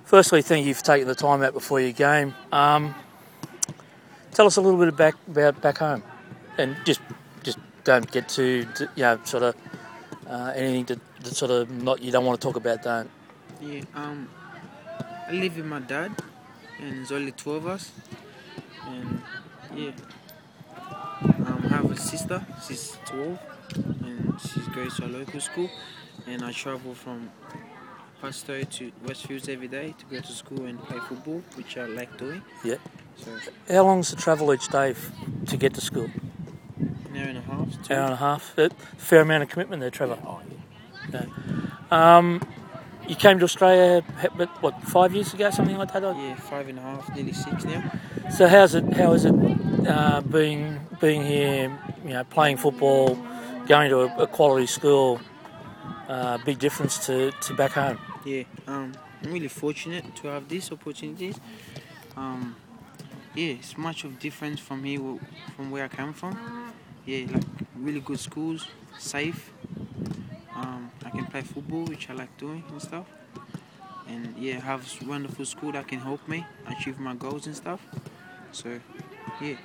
Firstly, thank you for taking the time out before your game. Tell us a little bit about back home, and just don't get to sort of anything that sort of not you don't want to talk about. Don't. Yeah, I live with my dad, and there's only two of us. And yeah, I have a sister. She's 12, and she goes to a local school. And I travel from Pastor to Westfields every day to go to school and play football, which I like doing. Yeah. So How long's the travel each day to get to school? an hour and a half. Hour and a half. Fair amount of commitment there, Trevor. Yeah. Yeah. You came to Australia, 5 years ago, something like that? Yeah, 5.5, nearly 6 now. So how is it being here, playing football, going to a quality school, big difference to back home? Yeah, I'm really fortunate to have these opportunities. Yeah, it's much of difference from here, from where I come from. Yeah, like really good schools, safe. I can play football, which I like doing and stuff. And yeah, have a wonderful school that can help me achieve my goals and stuff. So, yeah.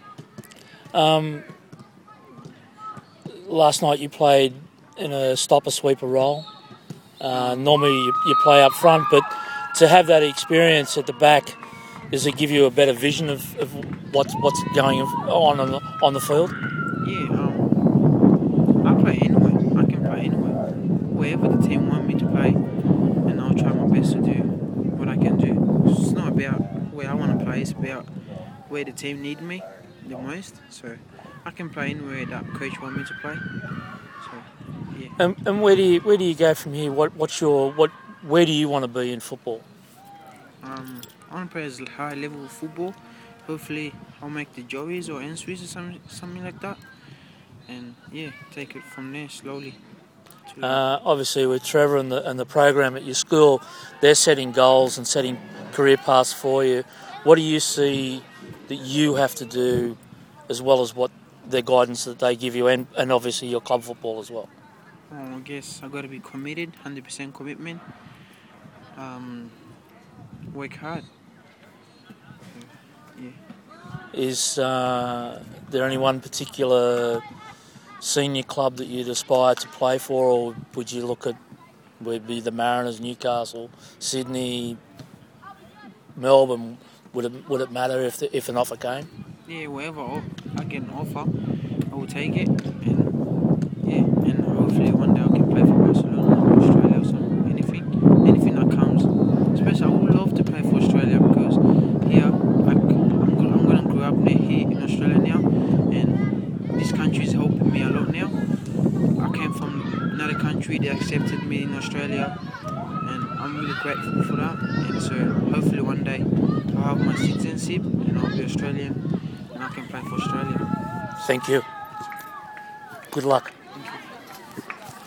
Last night you played in a stopper-sweeper role. Normally you play up front, but to have that experience at the back, does it give you a better vision of what's going on the field? Yeah, I play anywhere. I can play anywhere. Wherever the team want me to play, and I'll try my best to do what I can do. It's not about where I want to play, it's about where the team need me the most. So I can play anywhere that coach want me to play. So yeah. And where do you go from here? Where do you want to be in football? I want to play as high level football. Hopefully I'll make the Joeys or Enswies or something like that. And yeah, take it from there slowly. Obviously with Trevor and the program at your school, they're setting goals and setting career paths for you. What do you see that you have to do, as well as what their guidance that they give you, and obviously your club football as well? I guess I've got to be committed, 100% commitment. Work hard. Yeah. Is there any one particular senior club that you'd aspire to play for, or would you look at, would it be the Mariners, Newcastle, Sydney, Melbourne? Would it matter if an offer came? Yeah, wherever I get an offer, I will take it, and yeah, and hopefully one day I can play for Barcelona or Australia or something. Anything that comes. Especially I would love to play for Australia, because here I'm gonna grow up here in Australia now, and this country is helping me a lot now. I came from another country, they accepted me in Australia, and I'm really grateful for that. And so hopefully one day I'll have my citizenship and I'll be Australian and I can play for Australia. Thank you. Good luck.